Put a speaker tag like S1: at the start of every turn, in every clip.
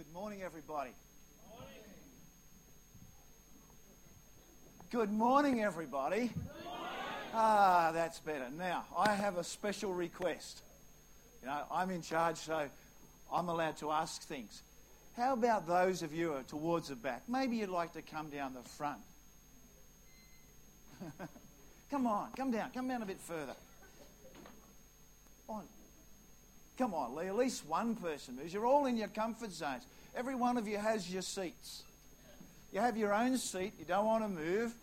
S1: Good morning, everybody. Good morning, everybody.
S2: Good morning.
S1: That's better. Now, I have a special request. You know, I'm in charge, so I'm allowed to ask things. How about those of you who are towards the back? Maybe you'd like to come down the front. Come down a bit further. On. Come on, Lee, at least one person moves. You're all in your comfort zones. Every one of you has your seats. You have your own seat. You don't want to move.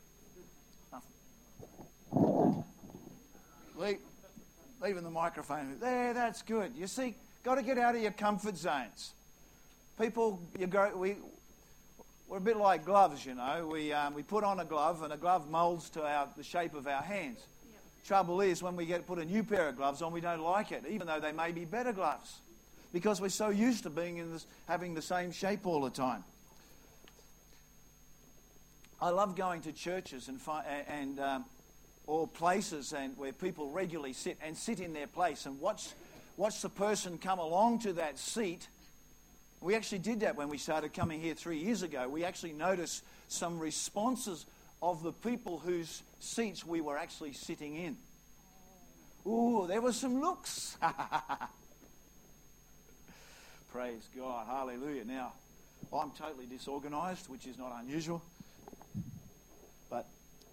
S1: Leaving the microphone. There, that's good. You see, got to get out of your comfort zones. People, we're a bit like gloves, you know. We put on a glove, and a glove moulds to the shape of our hands. Trouble is, when we put a new pair of gloves on, we don't like it, even though they may be better gloves, because we're so used to having the same shape all the time. I love going to churches or places where people regularly sit in their place and watch the person come along to that seat. We actually did that when we started coming here 3 years ago. We actually noticed some responses of the people whose seats we were actually sitting in. Ooh, there were some looks. Praise God. Hallelujah. Now, I'm totally disorganized, which is not unusual. But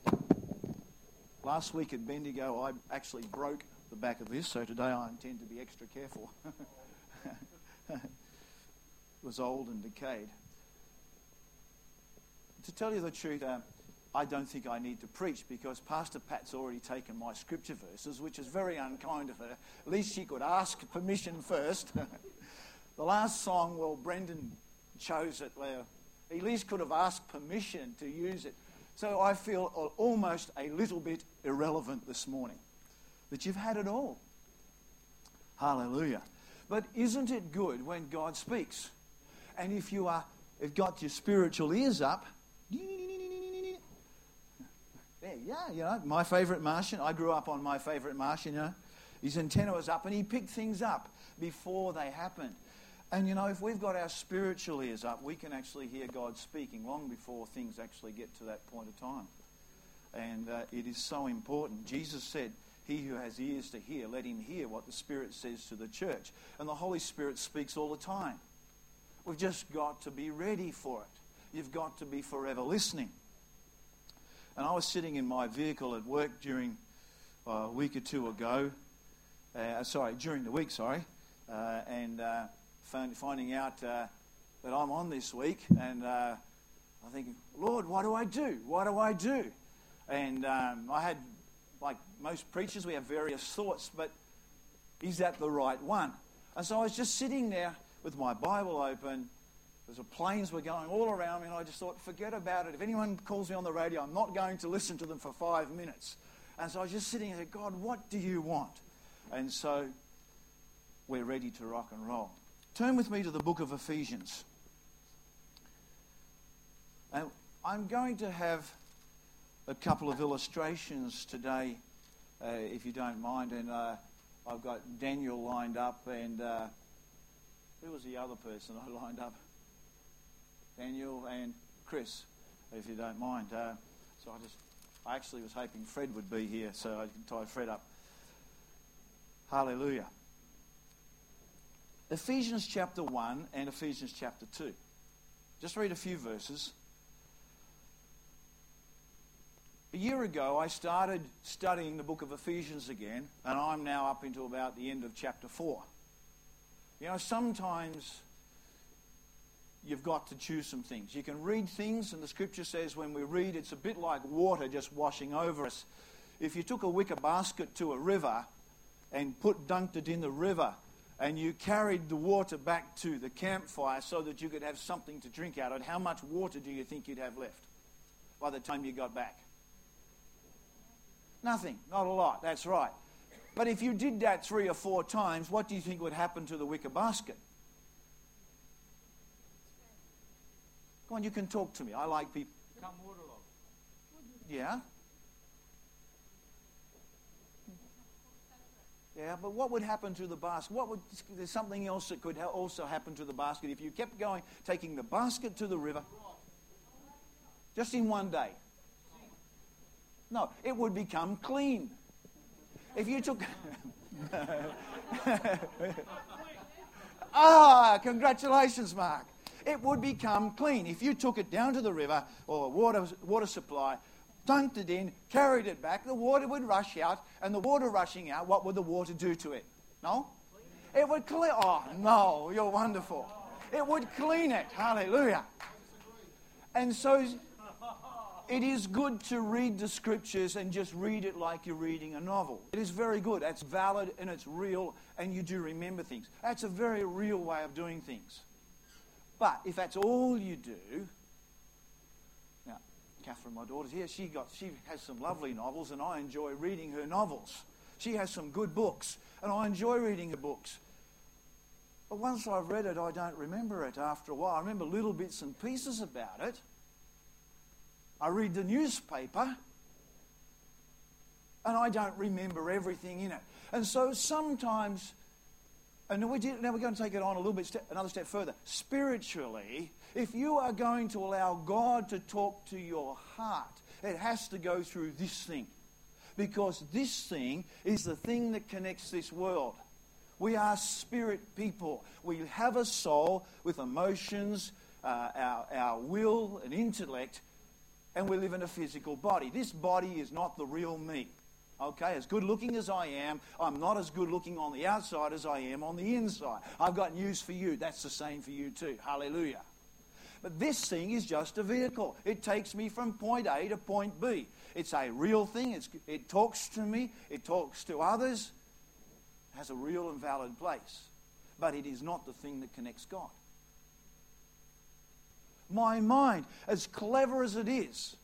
S1: last week at Bendigo, I actually broke the back of this, so today I intend to be extra careful. It was old and decayed. To tell you the truth, I don't think I need to preach, because Pastor Pat's already taken my scripture verses, which is very unkind of her. At least she could ask permission first. The last song, well, Brendan chose it. He at least could have asked permission to use it. So I feel almost a little bit irrelevant this morning. That you've had it all. Hallelujah. But isn't it good when God speaks? And if you've got your spiritual ears up, yeah, you know, my favourite Martian, I grew up on my favourite Martian, you know. His antenna was up and he picked things up before they happened. And, you know, if we've got our spiritual ears up, we can actually hear God speaking long before things actually get to that point of time. And it is so important. Jesus said, "He who has ears to hear, let him hear what the Spirit says to the church." And the Holy Spirit speaks all the time. We've just got to be ready for it. You've got to be forever listening. And I was sitting in my vehicle at work during a week or two ago. During the week, and finding out that I'm on this week. And I'm thinking, Lord, what do I do? What do I do? And I had, like most preachers, we have various thoughts, but is that the right one? And so I was just sitting there with my Bible open. The planes were going all around me, and I just thought, forget about it. If anyone calls me on the radio, I'm not going to listen to them for 5 minutes. And so I was just sitting there, God, what do you want? And so we're ready to rock and roll. Turn with me to the book of Ephesians. And I'm going to have a couple of illustrations today, if you don't mind. And I've got Daniel lined up, and who was the other person I lined up? Daniel and Chris, if you don't mind. So I actually was hoping Fred would be here so I can tie Fred up. Hallelujah. Ephesians chapter 1 and Ephesians chapter 2. Just read a few verses. A year ago, I started studying the book of Ephesians again, and I'm now up into about the end of chapter 4. You know, sometimes you've got to choose some things. You can read things, and the scripture says when we read, it's a bit like water just washing over us. If you took a wicker basket to a river and dunked it in the river, and you carried the water back to the campfire so that you could have something to drink out of it, how much water do you think you'd have left by the time you got back? Nothing. Not a lot. That's right. But if you did that 3 or 4 times, what do you think would happen to the wicker basket? Come on, you can talk to me. I like people.
S2: Become waterlogged.
S1: Yeah? Yeah, but what would happen to the basket? There's something else that could also happen to the basket if you kept going, taking the basket to the river, just in one day. No, it would become clean. If you took... Congratulations, Mark. It would become clean. If you took it down to the river or water supply, dunked it in, carried it back, the water would rush out, and the water rushing out, what would the water do to it? No? It would clean... Oh, no, you're wonderful. It would clean it. Hallelujah. And so it is good to read the scriptures and just read it like you're reading a novel. It is very good. That's valid and it's real, and you do remember things. That's a very real way of doing things. But if that's all you do... Now, Catherine, my daughter's here. She has some lovely novels, and I enjoy reading her novels. She has some good books, and I enjoy reading her books. But once I've read it, I don't remember it after a while. I remember little bits and pieces about it. I read the newspaper, and I don't remember everything in it. And so sometimes... And now we're going to take it on a little bit, another step further. Spiritually, if you are going to allow God to talk to your heart, it has to go through this thing. Because this thing is the thing that connects this world. We are spirit people. We have a soul with emotions, our will and intellect, and we live in a physical body. This body is not the real me. Okay, as good looking as I am, I'm not as good looking on the outside as I am on the inside. I've got news for you. That's the same for you too. Hallelujah. But this thing is just a vehicle. It takes me from point A to point B. It's a real thing. It talks to me. It talks to others. It has a real and valid place. But it is not the thing that connects God. My mind, as clever as it is,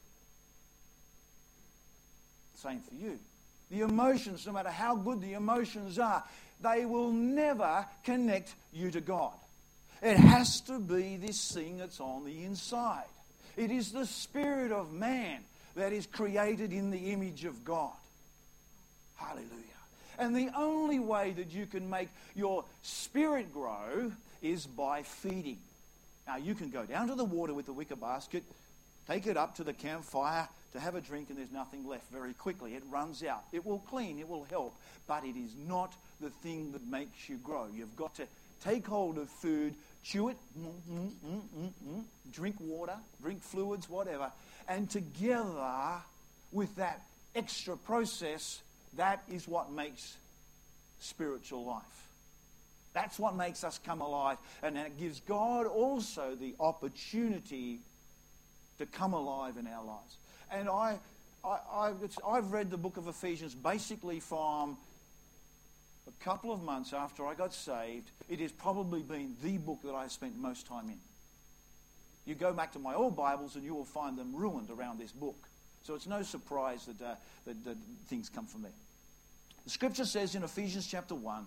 S1: same for you. The emotions, no matter how good the emotions are, they will never connect you to God. It has to be this thing that's on the inside. It is the spirit of man that is created in the image of God. Hallelujah. And the only way that you can make your spirit grow is by feeding. Now, you can go down to the water with the wicker basket, take it up to the campfire to have a drink, and there's nothing left very quickly. It runs out. It will clean. It will help. But it is not the thing that makes you grow. You've got to take hold of food, chew it, drink water, drink fluids, whatever. And together with that extra process, that is what makes spiritual life. That's what makes us come alive. And it gives God also the opportunity to come alive in our lives. And I've read the book of Ephesians basically from a couple of months after I got saved. It has probably been the book that I spent most time in. You go back to my old Bibles and you will find them ruined around this book. So it's no surprise that things come from there. The scripture says in Ephesians chapter 1,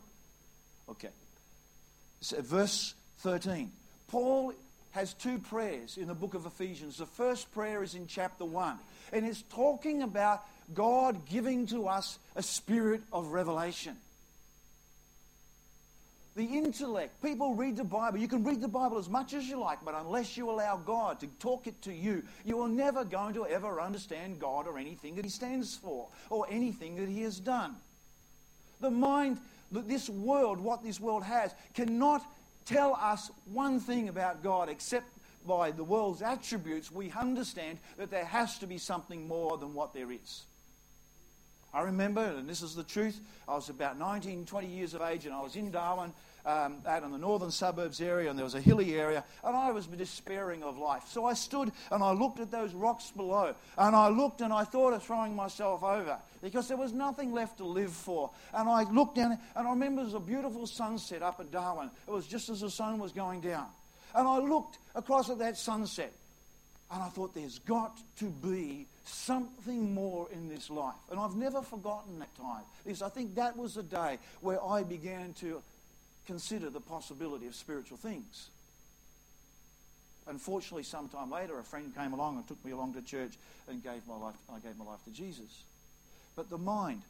S1: verse 13, Paul has two prayers in the book of Ephesians. The first prayer is in chapter 1, and it's talking about God giving to us a spirit of revelation. The intellect. People read the Bible. You can read the Bible as much as you like, but unless you allow God to talk it to you, you are never going to ever understand God or anything that He stands for or anything that He has done. The mind, this world, what this world has, cannot tell us one thing about God except by the world's attributes. We understand that there has to be something more than what there is. I remember, and this is the truth, I was about 19, 20 years of age, and I was in Darwin, out in the northern suburbs area, and there was a hilly area, and I was despairing of life. So I stood and I looked at those rocks below, and I looked and I thought of throwing myself over, because there was nothing left to live for. And I looked down, and I remember there was a beautiful sunset up at Darwin. It was just as the sun was going down. And I looked across at that sunset, and I thought, there's got to be something more in this life. And I've never forgotten that time, because I think that was the day where I began to consider the possibility of spiritual things. Unfortunately, sometime later, a friend came along and took me along to church and I gave my life to Jesus. But the mind,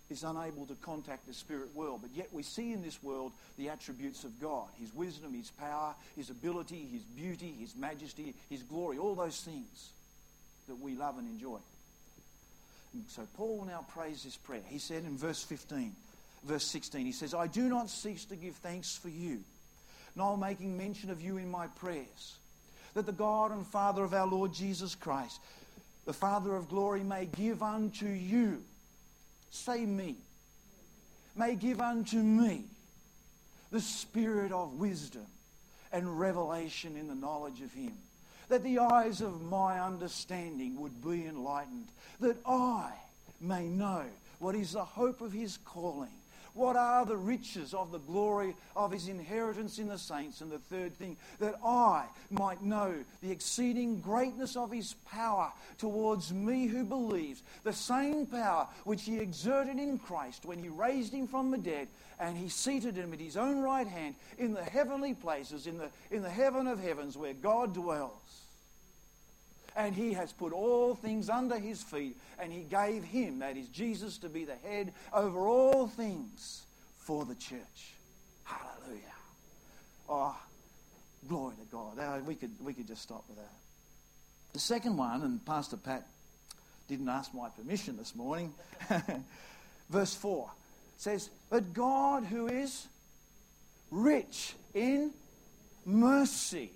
S1: is unable to contact the spirit world. But yet we see in this world the attributes of God. His wisdom, His power, His ability, His beauty, His majesty, His glory. All those things that we love and enjoy. And so Paul now prays this prayer. He said in verse 16, he says, I do not cease to give thanks for you, nor making mention of you in my prayers, that the God and Father of our Lord Jesus Christ, the Father of glory, may give unto you, say me, may give unto me the spirit of wisdom and revelation in the knowledge of Him, that the eyes of my understanding would be enlightened, that I may know what is the hope of His calling, what are the riches of the glory of His inheritance in the saints, and the third thing, that I might know the exceeding greatness of His power towards me who believes, the same power which He exerted in Christ when He raised Him from the dead, and He seated Him at His own right hand in the heavenly places, in the heaven of heavens where God dwells. And He has put all things under His feet, and He gave Him, that is Jesus, to be the head over all things for the church. Hallelujah. Oh, glory to God. We could just stop with that. The second one, and Pastor Pat didn't ask my permission this morning, verse 4 says, but God who is rich in mercy,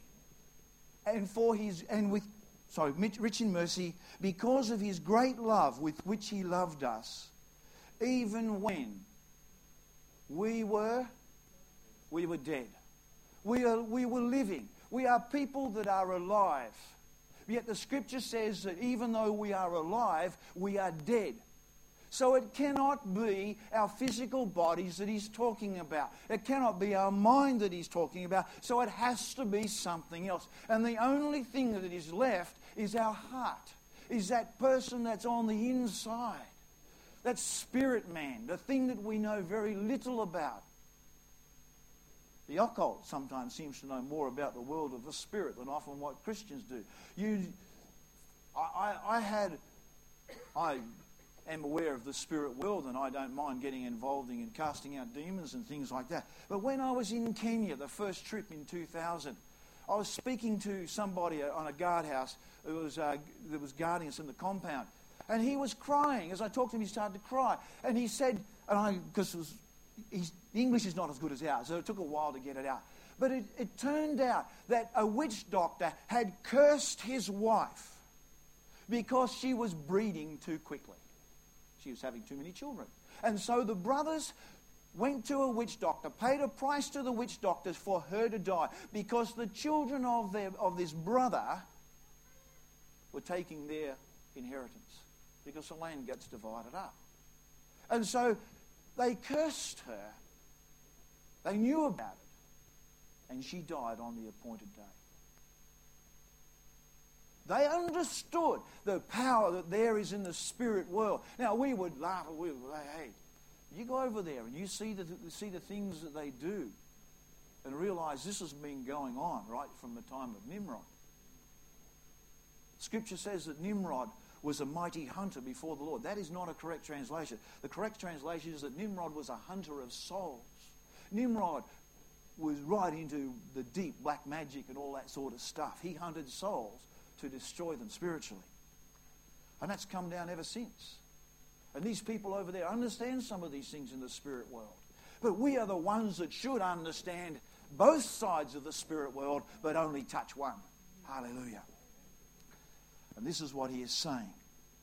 S1: rich in mercy, because of His great love with which He loved us, even when we were dead. We were living. We are people that are alive. Yet the Scripture says that even though we are alive, we are dead. So it cannot be our physical bodies that He's talking about. It cannot be our mind that He's talking about. So it has to be something else. And the only thing that is left is our heart, is that person that's on the inside, that spirit man, the thing that we know very little about. The occult sometimes seems to know more about the world of the spirit than often what Christians do. I am aware of the spirit world, and I don't mind getting involved in casting out demons and things like that. But when I was in Kenya, the first trip in 2000, I was speaking to somebody on a guardhouse that was guarding us in the compound, and he was crying. As I talked to him, he started to cry, and he said, because his English is not as good as ours, so it took a while to get it out. But it turned out that a witch doctor had cursed his wife because she was breeding too quickly. She was having too many children. And so the brothers went to a witch doctor, paid a price to the witch doctors for her to die, because the children of this brother were taking their inheritance, because the land gets divided up. And so they cursed her. They knew about it. And she died on the appointed day. They understood the power that there is in the spirit world. Now, we would laugh. We would say, hey, you go over there and you see the things that they do and realize this has been going on right from the time of Nimrod. Scripture says that Nimrod was a mighty hunter before the Lord. That is not a correct translation. The correct translation is that Nimrod was a hunter of souls. Nimrod was right into the deep black magic and all that sort of stuff. He hunted souls to destroy them spiritually. And that's come down ever since. And these people over there understand some of these things in the spirit world. But we are the ones that should understand both sides of the spirit world, but only touch one. Hallelujah. And this is what he is saying.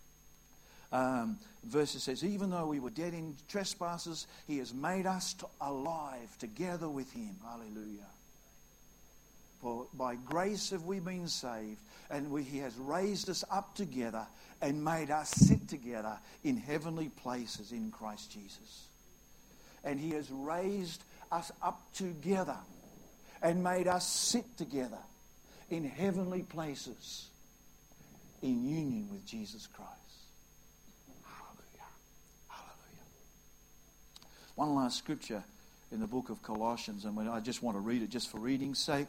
S1: Verse says, even though we were dead in trespasses, He has made us alive together with Him. Hallelujah. For by grace have we been saved, and He has raised us up together and made us sit together in heavenly places in Christ Jesus. And He has raised us up together and made us sit together in heavenly places in union with Jesus Christ. Hallelujah. Hallelujah. One last scripture in the book of Colossians, and I just want to read it just for reading's sake.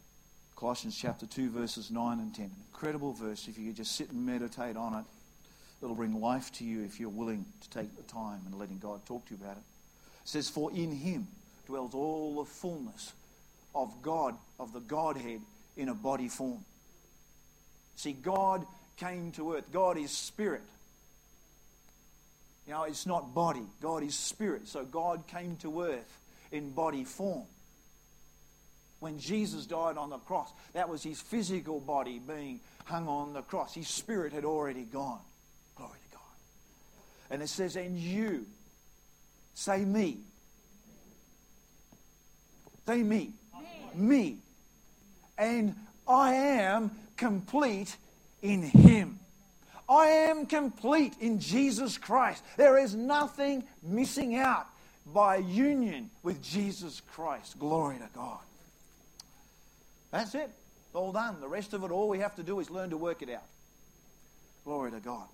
S1: Colossians chapter 2, verses 9 and 10. An incredible verse if you could just sit and meditate on it that'll bring life to you if you're willing to take the time and letting God talk to you about it. It says, for in him dwells all the fullness of God, of the Godhead in a body form. See, God came to earth. God is spirit. You know, it's not body. God is spirit. So God came to earth in body form. When Jesus died on the cross, that was his physical body being hung on the cross. His spirit had already gone. Glory to God. And it says, and you, say me. Say me. Me. And I am complete in him. I am complete in Jesus Christ. There is nothing missing out by union with Jesus Christ. Glory to God. That's it. All done. The rest of it, all we have to do is learn to work it out. Glory to God.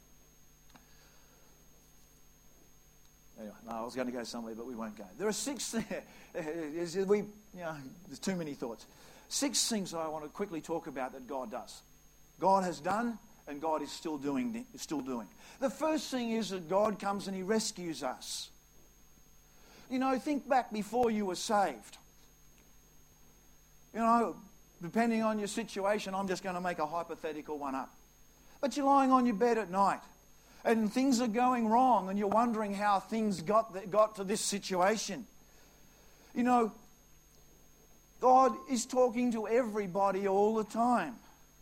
S1: Anyway, no, I was going to go somewhere, but we won't go. There are 6 there's too many thoughts. 6 things I want to quickly talk about that God does. God has done, and God is still doing. The first thing is that God comes and he rescues us. You know, think back before you were saved. You know, depending on your situation, I'm just going to make a hypothetical one up. But you're lying on your bed at night, and things are going wrong, and you're wondering how things got to this situation. You know, God is talking to everybody all the time.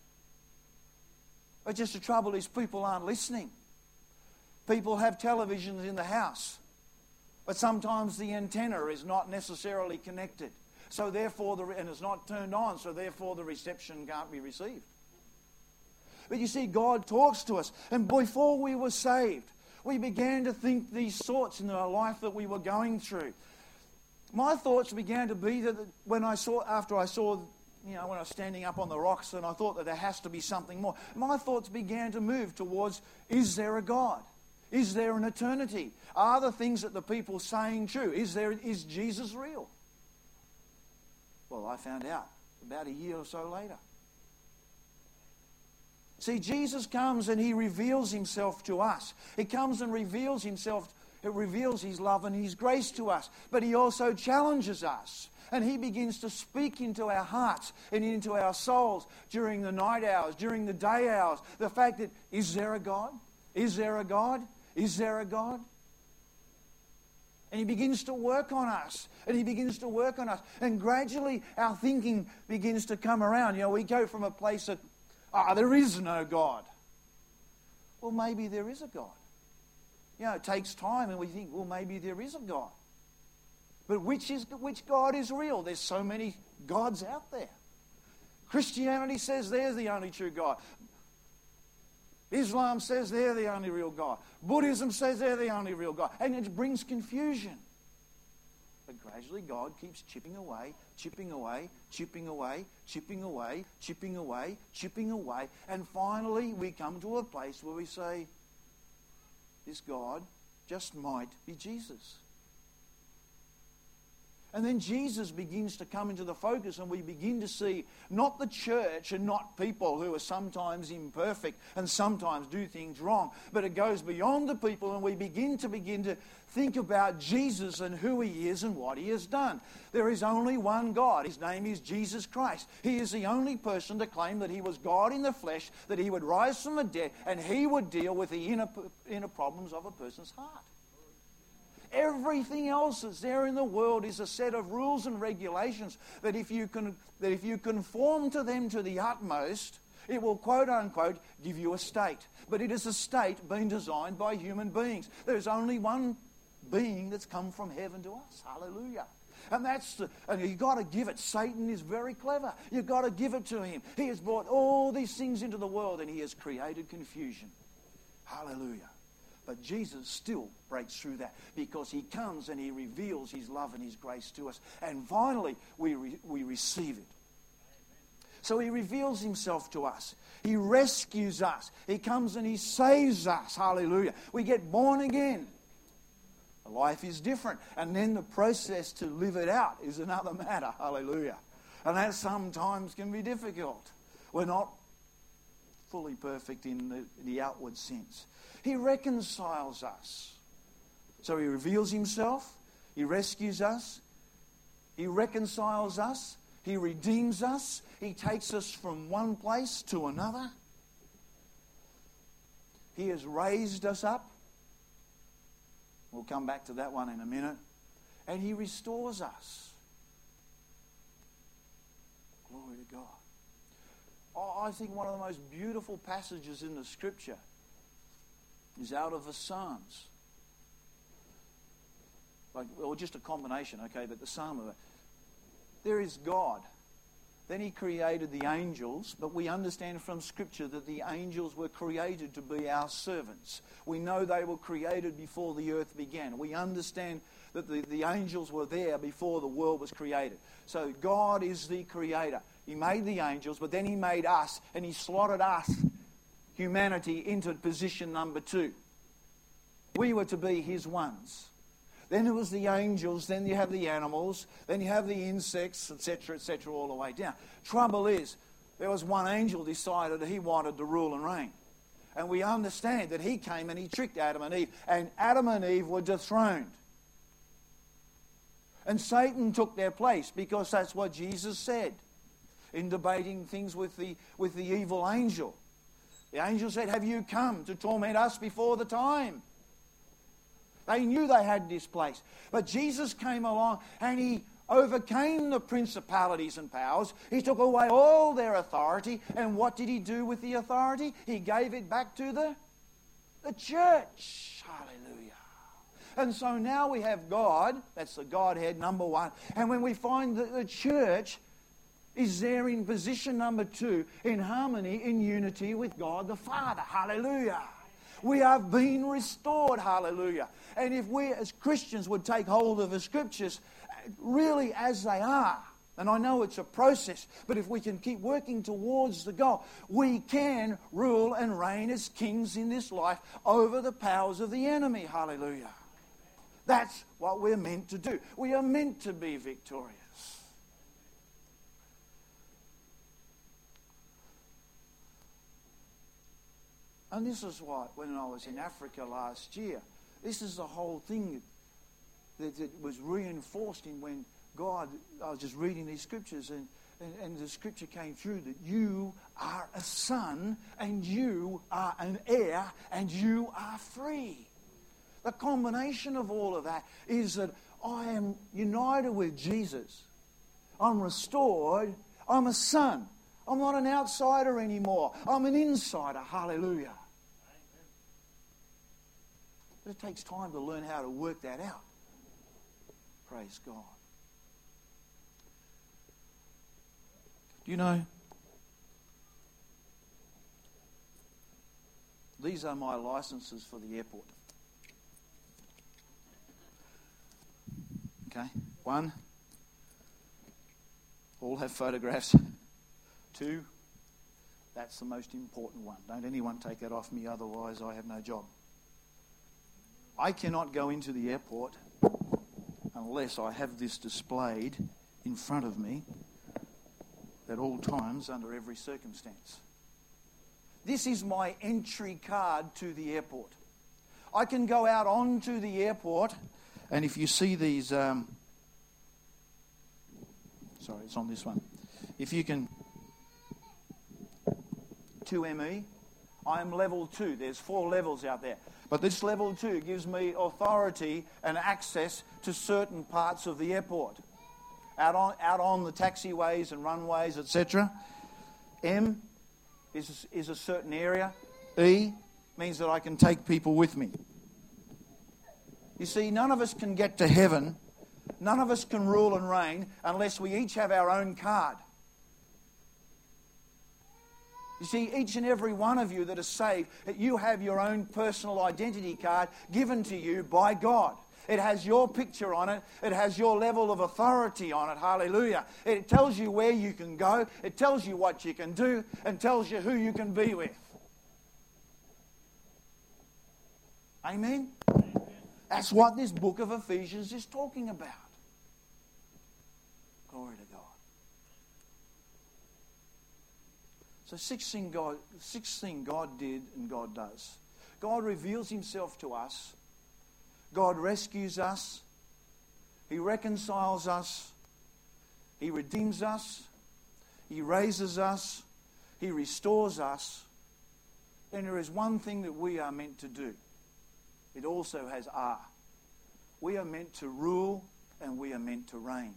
S1: But just the trouble is people aren't listening. People have televisions in the house, but sometimes the antenna is not necessarily connected. So therefore, and it's not turned on, so therefore the reception can't be received. But you see, God talks to us. And before we were saved, we began to think these thoughts in our life that we were going through. My thoughts began to be that when I was standing up on the rocks and I thought that there has to be something more, my thoughts began to move towards, is there a God? Is there an eternity? Are the things that the people are saying true? Is Jesus real? Well, I found out about a year or so later. See, Jesus comes and he reveals himself to us. He comes and reveals himself. It reveals his love and his grace to us. But he also challenges us. And he begins to speak into our hearts and into our souls during the night hours, during the day hours. The fact that, is there a God? Is there a God? Is there a God? And he begins to work on us. And he begins to work on us. And gradually our thinking begins to come around. You know, we go from a place of, there is no God. Well, maybe there is a God. You know, it takes time and we think, well, maybe there is a God. But which God is real? There's so many gods out there. Christianity says they're the only true God. Islam says they're the only real God. Buddhism says they're the only real God. And it brings confusion. But gradually God keeps chipping away, chipping away, chipping away, chipping away, chipping away, chipping away. And finally we come to a place where we say, this God just might be Jesus. And then Jesus begins to come into the focus and we begin to see not the church and not people who are sometimes imperfect and sometimes do things wrong, but it goes beyond the people and we begin to think about Jesus and who he is and what he has done. There is only one God. His name is Jesus Christ. He is the only person to claim that he was God in the flesh, that he would rise from the dead and he would deal with the inner problems of a person's heart. Everything else that's there in the world is a set of rules and regulations that if you conform to them to the utmost, it will, quote unquote, give you a state. But it is a state being designed by human beings. There's only one being that's come from heaven to us. Hallelujah. And you've got to give it. Satan is very clever. You've got to give it to him. He has brought all these things into the world and he has created confusion. Hallelujah. But Jesus still breaks through that because he comes and he reveals his love and his grace to us. And finally, we receive it. So he reveals himself to us. He rescues us. He comes and he saves us. Hallelujah. We get born again. Life is different. And then the process to live it out is another matter. Hallelujah. And that sometimes can be difficult. We're not fully perfect in the outward sense. He reconciles us. So He reveals Himself. He rescues us. He reconciles us. He redeems us. He takes us from one place to another. He has raised us up. We'll come back to that one in a minute. And He restores us. Glory to God. Oh, I think one of the most beautiful passages in the Scripture is out of the Psalms. Or just a combination, okay, but the Psalm of it. There is God. Then He created the angels, but we understand from Scripture that the angels were created to be our servants. We know they were created before the earth began. We understand that the angels were there before the world was created. So God is the creator. He made the angels, but then He made us, and He slotted us, humanity, into position number 2. We were to be His ones. Then it was the angels, then you have the animals, then you have the insects, etc., all the way down. Trouble is, there was one angel decided that he wanted to rule and reign. And we understand that he came and he tricked Adam and Eve were dethroned. And Satan took their place, because that's what Jesus said in debating things with the evil angel. The angel said, "Have you come to torment us before the time?" They knew they had this place. But Jesus came along and He overcame the principalities and powers. He took away all their authority. And what did He do with the authority? He gave it back to the church. Hallelujah. And so now we have God. That's the Godhead, number 1. And when we find that the church is there in position number 2, in harmony, in unity with God the Father. Hallelujah. We have been restored, hallelujah. And if we as Christians would take hold of the Scriptures really as they are, and I know it's a process, but if we can keep working towards the goal, we can rule and reign as kings in this life over the powers of the enemy, hallelujah. That's what we're meant to do. We are meant to be victorious. And this is why, when I was in Africa last year, this is the whole thing that was reinforced in when God, I was just reading these Scriptures, and the Scripture came through that you are a son, and you are an heir, and you are free. The combination of all of that is that I am united with Jesus. I'm restored. I'm a son. I'm not an outsider anymore. I'm an insider. Hallelujah. But it takes time to learn how to work that out. Praise God. Do you know, these are my licenses for the airport. Okay, 1, all have photographs. 2, that's the most important one. Don't anyone take that off me, otherwise I have no job. I cannot go into the airport unless I have this displayed in front of me at all times, under every circumstance. This is my entry card to the airport. I can go out onto the airport, and if you see these... sorry, it's on this one. If you can... 2ME, I am level 2. There's 4 levels out there. But this level 2 gives me authority and access to certain parts of the airport. Out on the taxiways and runways, etc. M is a certain area. E means that I can take people with me. You see, none of us can get to heaven, none of us can rule and reign unless we each have our own card. You see, each and every one of you that is saved, you have your own personal identity card given to you by God. It has your picture on it. It has your level of authority on it. Hallelujah. It tells you where you can go. It tells you what you can do and tells you who you can be with. Amen? That's what this book of Ephesians is talking about. Glory to God. So sixth thing God did and God does. God reveals himself to us. God rescues us. He reconciles us. He redeems us. He raises us. He restores us. And there is one thing that we are meant to do. It also has R. We are meant to rule and we are meant to reign.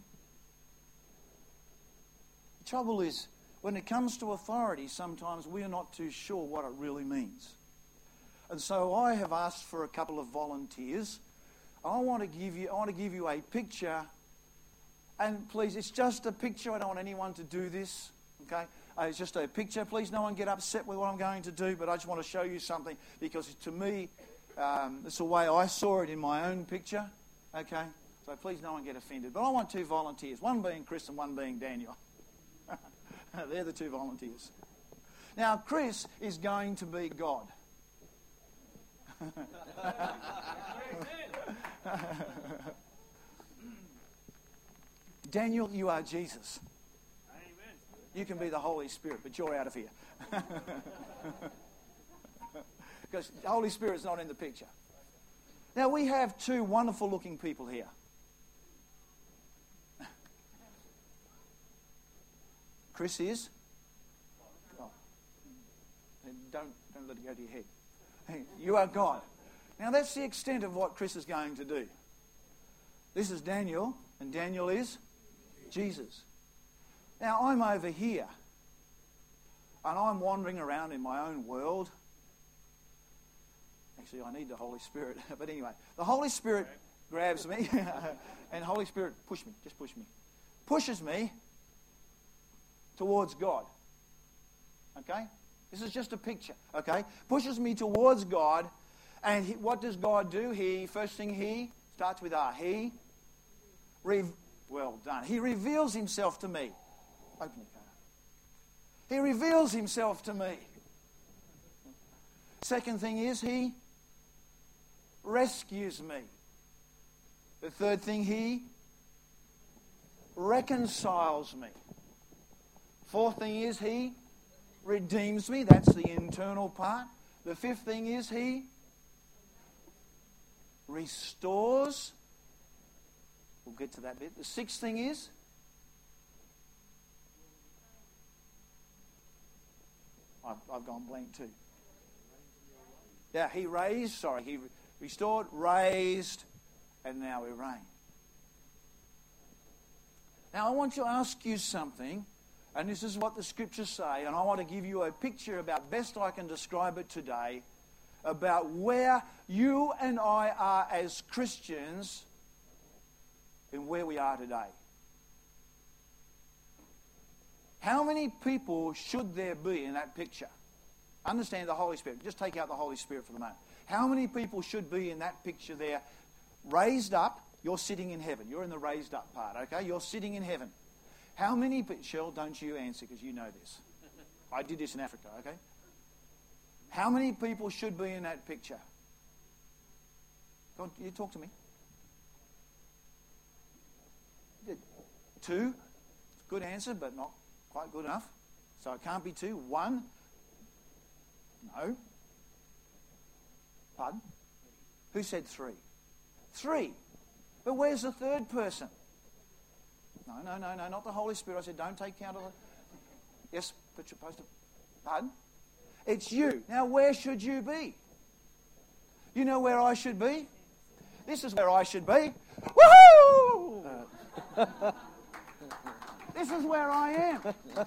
S1: The trouble is, when it comes to authority, sometimes we are not too sure what it really means. And so I have asked for a couple of volunteers. I want to give you a picture. And please, it's just a picture. I don't want anyone to do this. Okay? It's just a picture. Please, no one get upset with what I'm going to do, but I just want to show you something because to me, it's the way I saw it in my own picture. Okay? So please, no one get offended. But I want 2 volunteers, one being Chris and one being Daniel. They're the 2 volunteers. Now, Chris is going to be God. Daniel, you are Jesus. Amen. You can be the Holy Spirit, but you're out of here. Because the Holy Spirit's not in the picture. Now, we have 2 wonderful-looking people here. Chris is? Oh. Don't let it go to your head. You are God. Now, that's the extent of what Chris is going to do. This is Daniel, and Daniel is Jesus. Now, I'm over here, and I'm wandering around in my own world. Actually, I need the Holy Spirit. But anyway, the Holy Spirit grabs me, and the Holy Spirit pushes me towards God. Okay? This is just a picture. Okay? Pushes me towards God, and what does God do? First thing he starts with R. Well done. He reveals himself to me. Open your car. He reveals himself to me. Second thing is he rescues me. The third thing, he reconciles me. Fourth thing is he redeems me. That's the internal part. The fifth thing is he restores. We'll get to that bit. The sixth thing is I've gone blank too. Yeah, he restored, raised, and now we reign. Now I want to ask you something, and this is what the scriptures say, and I want to give you a picture about best I can describe it today, about where you and I are as Christians and where we are today. How many people should there be in that picture? Understand the Holy Spirit. Just take out the Holy Spirit for the moment. How many people should be in that picture there? Raised up, you're sitting in heaven. You're in the raised up part, okay? You're sitting in heaven. How many people... Cheryl, don't you answer because you know this. I did this in Africa, okay? How many people should be in that picture? Go on, you talk to me. 2. Good answer, but not quite good enough. So it can't be 2. 1. No. Pardon? Who said 3? 3. But where's the third person? No, not the Holy Spirit. I said don't take count of the... Yes, but you're supposed to... Pardon? It's you. Now where should you be? You know where I should be? This is where I should be. Woohoo! This is where I am.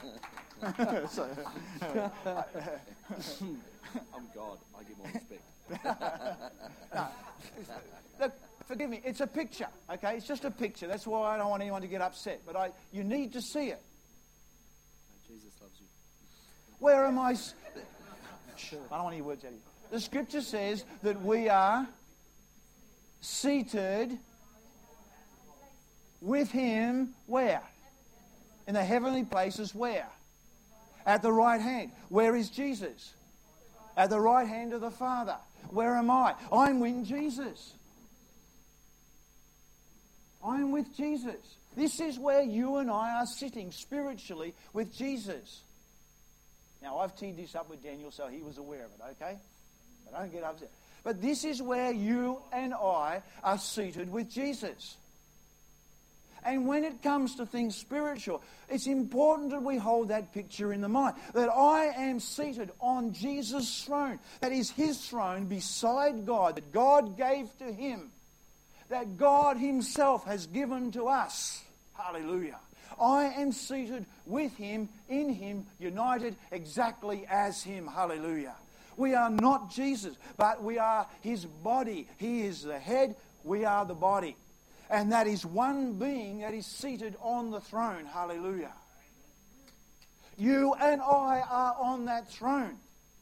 S2: I'm God. I give more respect.
S1: No. Look, forgive me. It's a picture, okay? It's just a picture. That's why I don't want anyone to get upset. But you need to see it.
S2: Jesus loves you.
S1: Where am I? I don't want any words out of you. The scripture says that we are seated with him where? In the heavenly places where? At the right hand. Where is Jesus? At the right hand of the Father. Where am I? I'm with Jesus. I'm with Jesus. This is where you and I are sitting spiritually with Jesus. Now, I've teed this up with Daniel, so he was aware of it, okay? Don't get upset. But this is where you and I are seated with Jesus. And when it comes to things spiritual, it's important that we hold that picture in the mind. That I am seated on Jesus' throne. That is His throne beside God. That God gave to Him. That God Himself has given to us. Hallelujah. I am seated with Him, in Him, united exactly as Him. Hallelujah. We are not Jesus, but we are His body. He is the head, we are the body. And that is one being that is seated on the throne. Hallelujah. You and I are on that throne.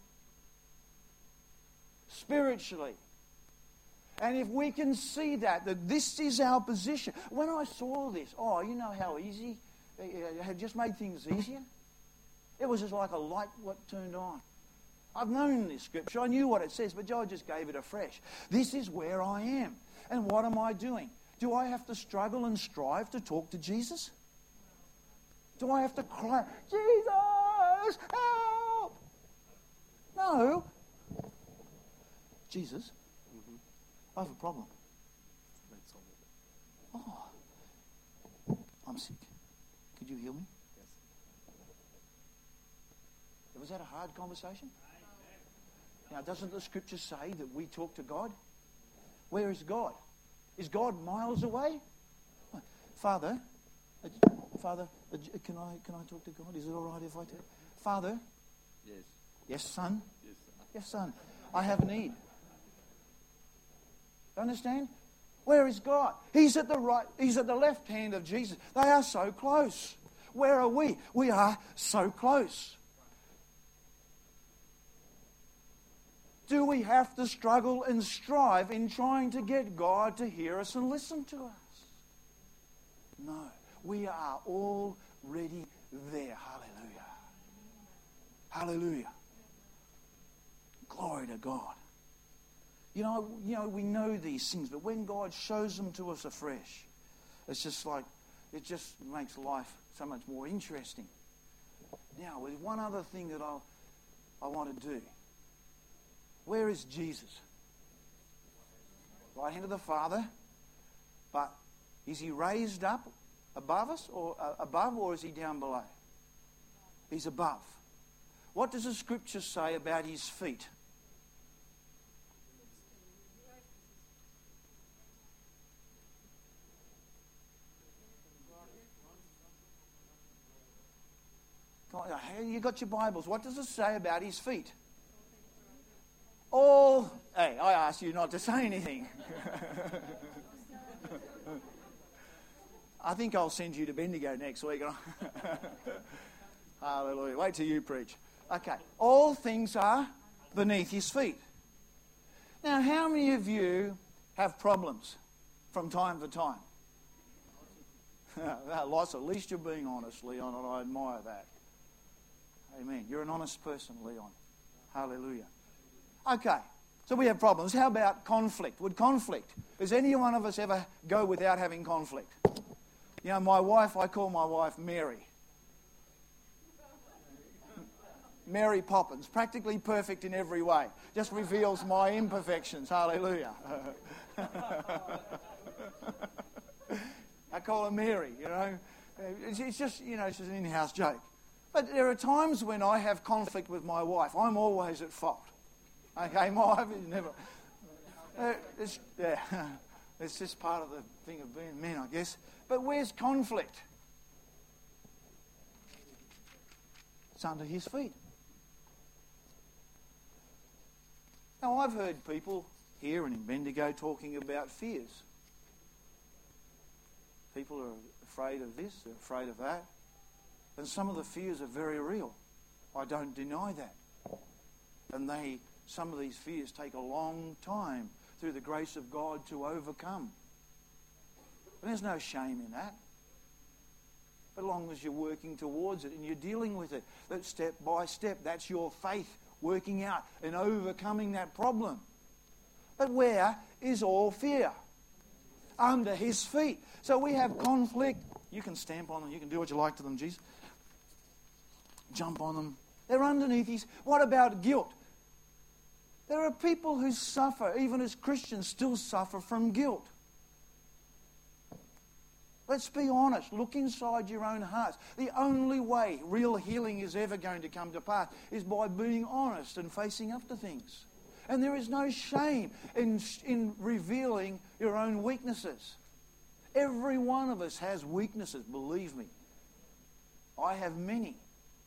S1: Spiritually. And if we can see that this is our position. When I saw this, you know how easy? It had just made things easier. It was just like a light what turned on. I've known this scripture. I knew what it says, but God just gave it afresh. This is where I am. And what am I doing? Do I have to struggle and strive to talk to Jesus? Do I have to cry, Jesus, help? No. Jesus, I have a problem. Oh, I'm sick. Could you heal me?
S2: Yes.
S1: Was that a hard conversation? Now, doesn't the scripture say that we talk to God? Where is God? Is God miles away? Father, can I talk to God? Is it all right if I talk? Father?
S2: Yes.
S1: Yes, son?
S2: Yes, sir.
S1: Yes, son. I have need. Understand? Where is God? He's at the right, He's at the left hand of Jesus. They are so close. Where are we? We are so close. Do we have to struggle and strive in trying to get God to hear us and listen to us? No. We are already there. Hallelujah. Hallelujah. Glory to God. You know, we know these things, but when God shows them to us afresh, it's just like, it just makes life so much more interesting. Now, there's one other thing that I want to do. Where is Jesus? Right hand of the Father, but is He raised up above us, or is He down below? He's above. What does the scripture say about His feet? You got your Bibles. What does it say about His feet? Hey, I asked you not to say anything. I think I'll send you to Bendigo next week. Hallelujah. Wait till you preach. Okay. All things are beneath His feet. Now, how many of you have problems from time to time? Lots. At least you're being honest, Leon, and I admire that. Amen. You're an honest person, Leon. Hallelujah. Okay, so we have problems. How about conflict? Does any one of us ever go without having conflict? You know, my wife, I call my wife Mary. Mary Poppins, practically perfect in every way. Just reveals my imperfections. Hallelujah. I call her Mary, you know. It's just, you know, it's just an in-house joke. But there are times when I have conflict with my wife. I'm always at fault. Okay, my wife is never... It's just part of the thing of being men, I guess. But where's conflict? It's under His feet. Now, I've heard people here and in Bendigo talking about fears. People are afraid of this, they're afraid of that. And some of the fears are very real. I don't deny that. And some of these fears take a long time through the grace of God to overcome. And there's no shame in that. But as long as you're working towards it and you're dealing with it, that step by step, that's your faith working out and overcoming that problem. But where is all fear? Under His feet. So we have conflict. You can stamp on them. You can do what you like to them, Jesus. Jump on them. They're underneath His... What about guilt? There are people who suffer, even as Christians, still suffer from guilt. Let's be honest. Look inside your own hearts. The only way real healing is ever going to come to pass is by being honest and facing up to things. And there is no shame in revealing your own weaknesses. Every one of us has weaknesses, believe me. I have many.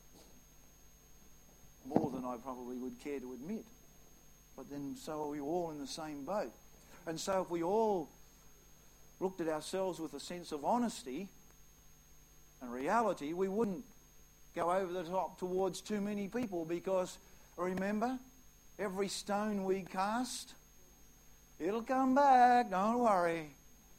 S1: More than I probably would care to admit. But then so are we all in the same boat. And so if we all looked at ourselves with a sense of honesty and reality, we wouldn't go over the top towards too many people, because remember, every stone we cast, it'll come back, don't worry.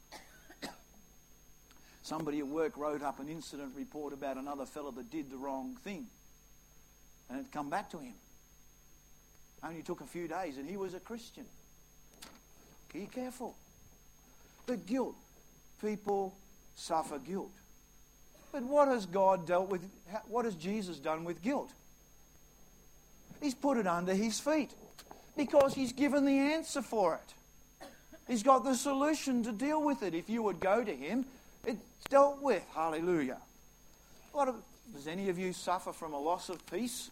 S1: Somebody at work wrote up an incident report about another fellow that did the wrong thing, and it come back to him. Only took a few days, and he was a Christian. Be careful. But guilt. People suffer guilt. But what has God dealt with? What has Jesus done with guilt? He's put it under his feet, because he's given the answer for it. He's got the solution to deal with it. If you would go to him, it's dealt with. Hallelujah. Does any of you suffer from a loss of peace?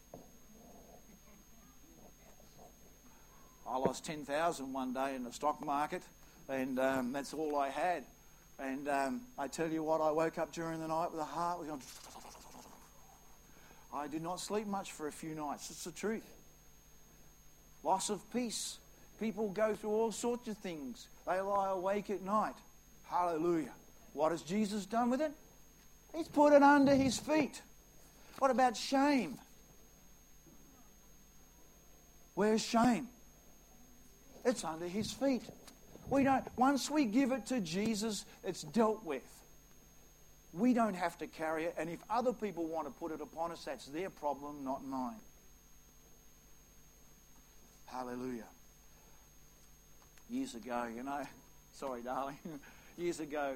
S1: I lost 10,000 one day in the stock market, and that's all I had. And I tell you what, I woke up during the night with a heart was going. I did not sleep much for a few nights. It's the truth. Loss of peace. People go through all sorts of things. They lie awake at night. Hallelujah. What has Jesus done with it? He's put it under his feet. What about shame? Where's shame? It's under his feet. Once we give it to Jesus, it's dealt with. We don't have to carry it, and if other people want to put it upon us, that's their problem, not mine. Hallelujah. Years ago, sorry, darling, years ago,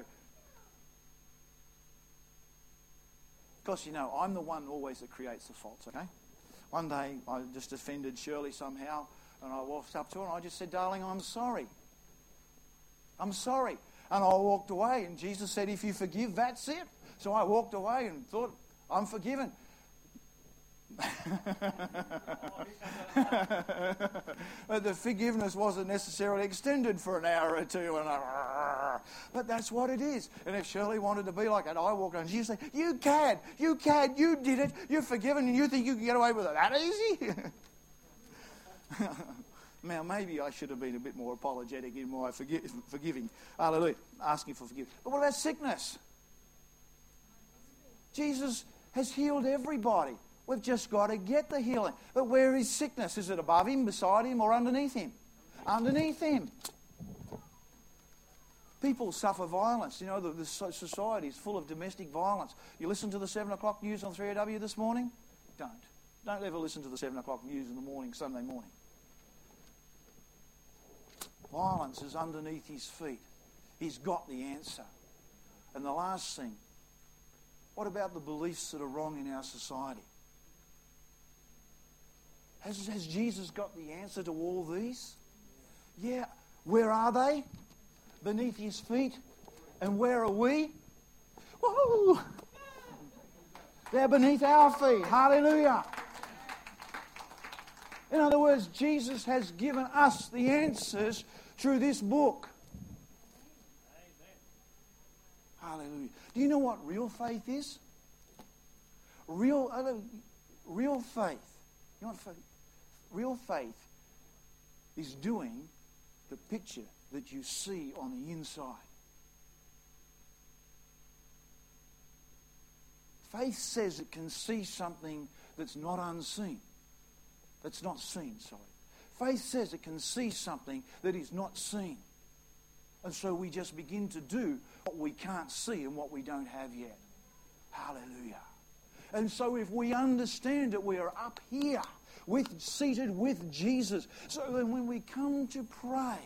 S1: because, I'm the one always that creates the faults, okay? One day, I just offended Shirley somehow, and I walked up to her and I just said, darling, I'm sorry. I'm sorry. And I walked away, and Jesus said, if you forgive, that's it. So I walked away and thought, I'm forgiven. But the forgiveness wasn't necessarily extended for an hour or two. But that's what it is. And if Shirley wanted to be like that, I walked on and she'd say, you did it, you're forgiven, and you think you can get away with it that easy? Now, maybe I should have been a bit more apologetic in my forgiving. Hallelujah. Asking for forgiveness. But what about sickness? Jesus has healed everybody. We've just got to get the healing. But where is sickness? Is it above him, beside him, or underneath him? Underneath him. People suffer violence. The society is full of domestic violence. You listen to the 7 o'clock news on 3AW this morning? Don't ever listen to the 7 o'clock news in the morning, Sunday morning. Violence is underneath his feet. He's got the answer. And the last thing, what about the beliefs that are wrong in our society? Has Jesus got the answer to all these? Yeah. Where are they? Beneath his feet. And where are we? Woo! They're beneath our feet. Hallelujah. In other words, Jesus has given us the answers through this book. Hallelujah. Do you know what real faith is? Real faith. You know what faith? Real faith is doing the picture that you see on the inside. Faith says it can see something that's not unseen. That's not seen, sorry. Faith says it can see something that is not seen. And so we just begin to do what we can't see and what we don't have yet. Hallelujah. And so if we understand that we are up here, seated with Jesus, so then when we come to pray,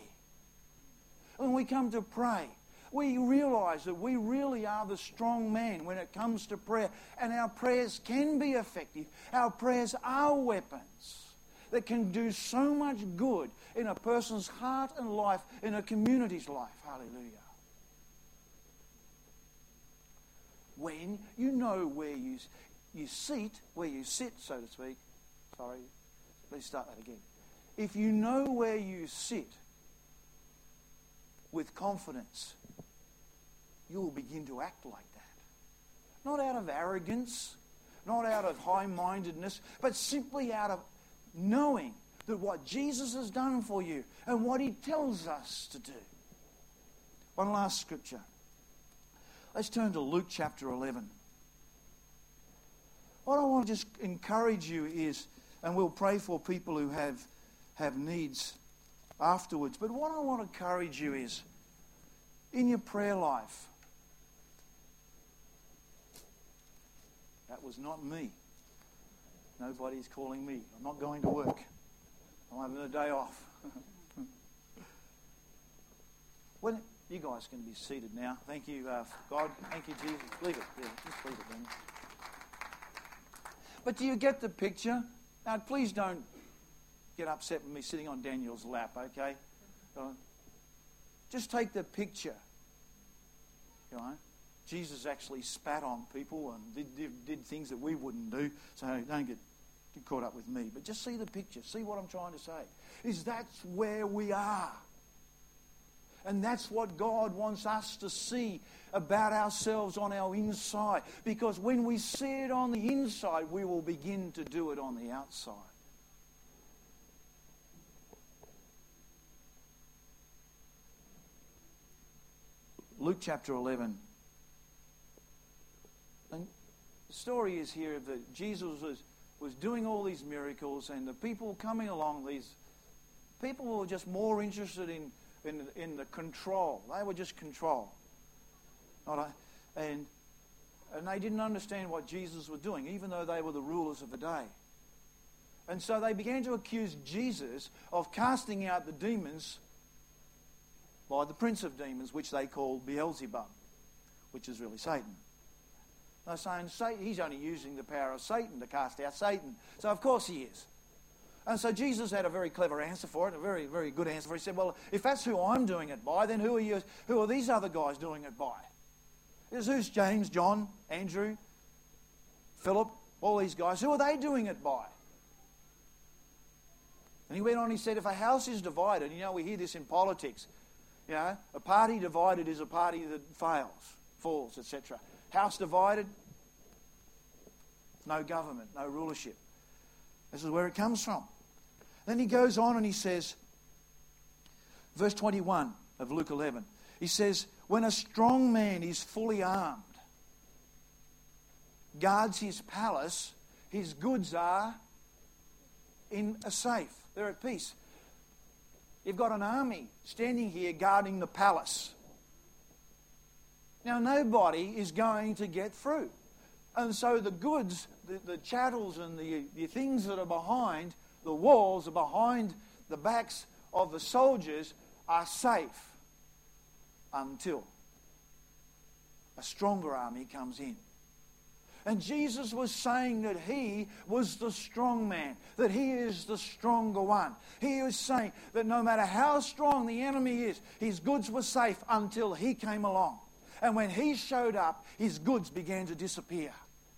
S1: we realize that we really are the strong man when it comes to prayer. And our prayers can be effective. Our prayers are weapons. that can do so much good in a person's heart and life, in a community's life. Hallelujah. When you know where you sit, so to speak. Sorry, let's start that again. If you know where you sit with confidence, you will begin to act like that. Not out of arrogance, not out of high-mindedness, but simply out of knowing that what Jesus has done for you and what he tells us to do. One last scripture. Let's turn to Luke chapter 11. What I want to just encourage you is, and we'll pray for people who have needs afterwards, but what I want to encourage you is, in your prayer life, that was not me. Nobody's calling me. I'm not going to work. I'm having a day off. When you guys can be seated now. Thank you, God. Thank you, Jesus. Leave it. Yeah, just leave it then. But do you get the picture? Now, please don't get upset with me sitting on Daniel's lap, okay? Just take the picture. You know, Jesus actually spat on people and did things that we wouldn't do. So don't get caught up with me. But just see the picture. See what I'm trying to say. Is that's where we are. And that's what God wants us to see about ourselves on our inside. Because when we see it on the inside, we will begin to do it on the outside. Luke chapter 11. And the story is here that Jesus was doing all these miracles, and the people coming along, these people were just more interested in the control. They were just control. And they didn't understand what Jesus was doing, even though they were the rulers of the day. And so they began to accuse Jesus of casting out the demons by the prince of demons, which they called Beelzebub, which is really Satan. They're saying he's only using the power of Satan to cast out Satan. So of course he is. And so Jesus had a very clever answer for it, a very, very good answer for it. He said, well, if that's who I'm doing it by, then who are these other guys doing it by? Who's James, John, Andrew, Philip, all these guys? Who are they doing it by? And he went on, he said, if a house is divided, we hear this in politics, a party divided is a party that falls, etc. House divided, no government, no rulership. This is where it comes from. Then he goes on and he says, verse 21 of Luke 11, he says, when a strong man is fully armed, guards his palace, his goods are in a safe. They're at peace. You've got an army standing here guarding the palace. Now, nobody is going to get through. And so the goods, the chattels and the things that are behind the walls, are behind the backs of the soldiers, are safe until a stronger army comes in. And Jesus was saying that he was the strong man, that he is the stronger one. He was saying that no matter how strong the enemy is, his goods were safe until he came along. And when he showed up, his goods began to disappear.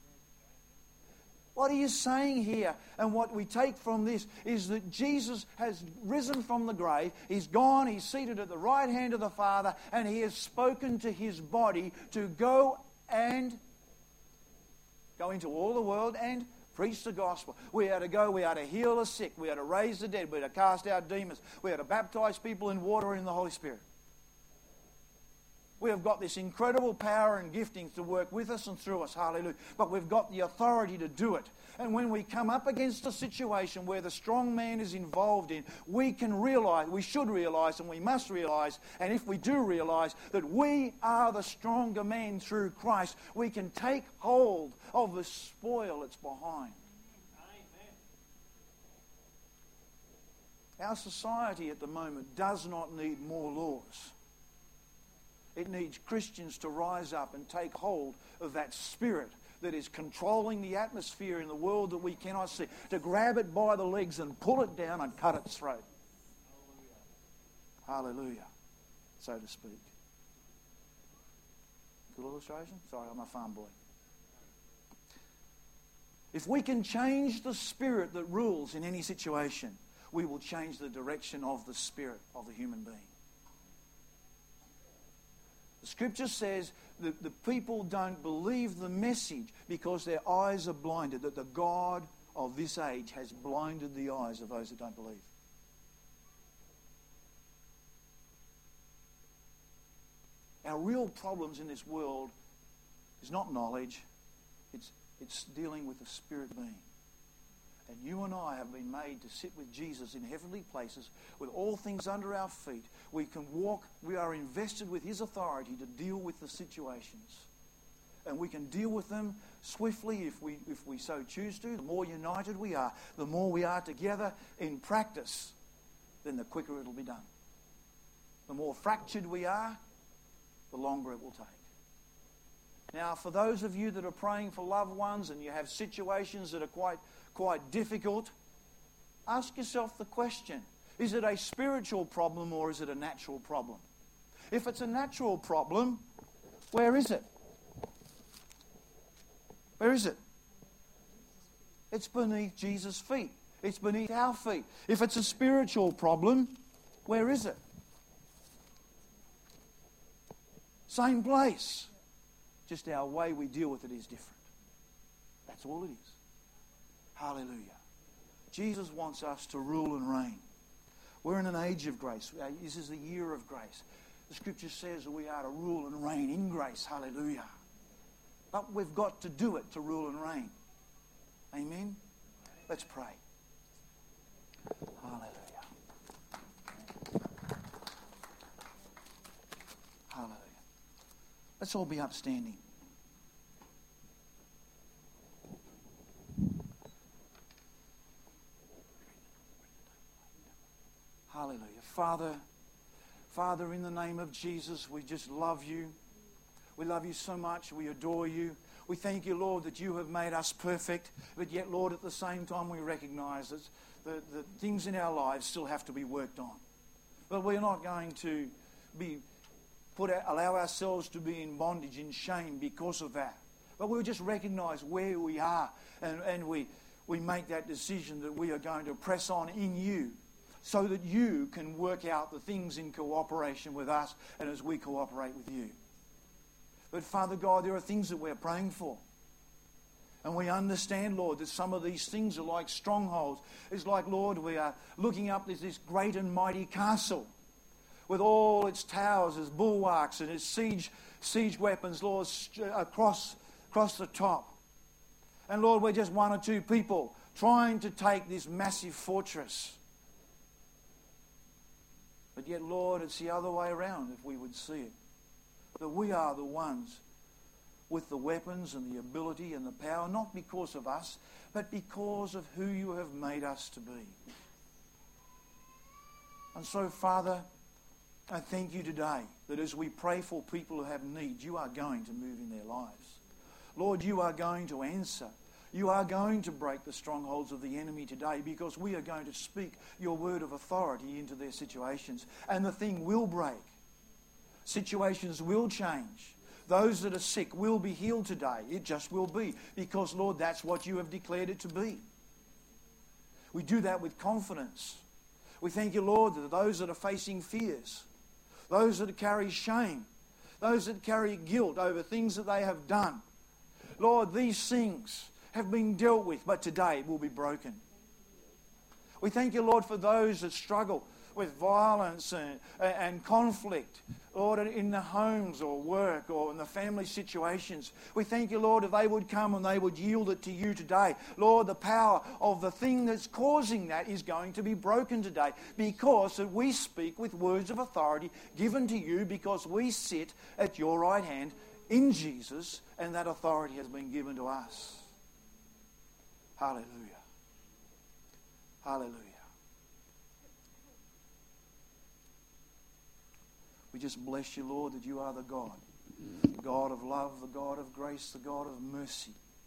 S1: What he is saying here, and what we take from this, is that Jesus has risen from the grave. He's gone, he's seated at the right hand of the Father, and he has spoken to his body to go into all the world and preach the gospel. We are to go, we are to heal the sick, we are to raise the dead, we are to cast out demons, we are to baptize people in water and in the Holy Spirit. We have got this incredible power and giftings to work with us and through us, hallelujah. But we've got the authority to do it. And when we come up against a situation where the strong man is involved in, we should realize, and we must realize, and if we do realize that we are the stronger man through Christ, we can take hold of the spoil that's behind. Our society at the moment does not need more laws. It needs Christians to rise up and take hold of that spirit that is controlling the atmosphere in the world that we cannot see, to grab it by the legs and pull it down and cut its throat. Hallelujah, so to speak. Good illustration? Sorry, I'm a farm boy. If we can change the spirit that rules in any situation, we will change the direction of the spirit of the human being. The scripture says that the people don't believe the message because their eyes are blinded, that the God of this age has blinded the eyes of those that don't believe. Our real problems in this world is not knowledge, it's dealing with the spirit being. And you and I have been made to sit with Jesus in heavenly places with all things under our feet. We can walk, we are invested with his authority to deal with the situations. And we can deal with them swiftly if we so choose to. The more united we are, the more we are together in practice, then the quicker it'll be done. The more fractured we are, the longer it will take. Now, for those of you that are praying for loved ones and you have situations that are quite difficult, ask yourself the question, is it a spiritual problem or is it a natural problem? If it's a natural problem, where is it? Where is it? It's beneath Jesus' feet. It's beneath our feet. If it's a spiritual problem, where is it? Same place. Just our way we deal with it is different. That's all it is. Hallelujah. Jesus wants us to rule and reign. We're in an age of grace. This is the year of grace. The scripture says that we are to rule and reign in grace. Hallelujah. But we've got to do it to rule and reign. Amen? Let's pray. Hallelujah. Hallelujah. Let's all be upstanding. Hallelujah. Father, in the name of Jesus, we just love you. We love you so much. We adore you. We thank you, Lord, that you have made us perfect. But yet, Lord, at the same time, we recognize that the things in our lives still have to be worked on. But we're not going to allow ourselves to be in bondage, in shame because of that. But we'll just recognize where we are and we make that decision that we are going to press on in you so that you can work out the things in cooperation with us and as we cooperate with you. But Father God, there are things that we're praying for. And we understand, Lord, that some of these things are like strongholds. It's like, Lord, we are looking up this great and mighty castle with all its towers, its bulwarks, and its siege weapons, Lord, across the top. And Lord, we're just one or two people trying to take this massive fortress. But yet, Lord, it's the other way around if we would see it. That we are the ones with the weapons and the ability and the power, not because of us, but because of who you have made us to be. And so, Father, I thank you today that as we pray for people who have needs, you are going to move in their lives. Lord, you are going to answer. You are going to break the strongholds of the enemy today because we are going to speak your word of authority into their situations. And the thing will break. Situations will change. Those that are sick will be healed today. It just will be because, Lord, that's what you have declared it to be. We do that with confidence. We thank you, Lord, that those that are facing fears, those that carry shame, those that carry guilt over things that they have done, Lord, these things have been dealt with, but today it will be broken. We thank you, Lord, for those that struggle with violence and conflict, Lord, in the homes or work or in the family situations. We thank you, Lord, if they would come and they would yield it to you today. Lord, the power of the thing that's causing that is going to be broken today because we speak with words of authority given to you because we sit at your right hand in Jesus and that authority has been given to us. Hallelujah. Hallelujah. We just bless you, Lord, that you are the God of love, the God of grace, the God of mercy.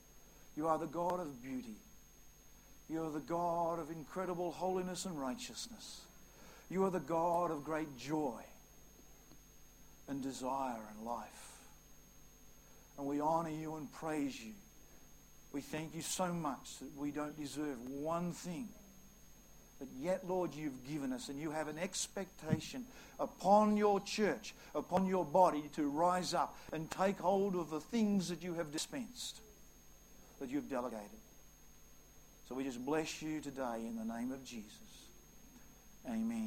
S1: You are the God of beauty. You are the God of incredible holiness and righteousness. You are the God of great joy and desire and life. And we honor you and praise you. We thank you so much that we don't deserve one thing. But yet, Lord, you've given us, and you have an expectation upon your church, upon your body, to rise up and take hold of the things that you have dispensed, that you've delegated. So we just bless you today in the name of Jesus. Amen.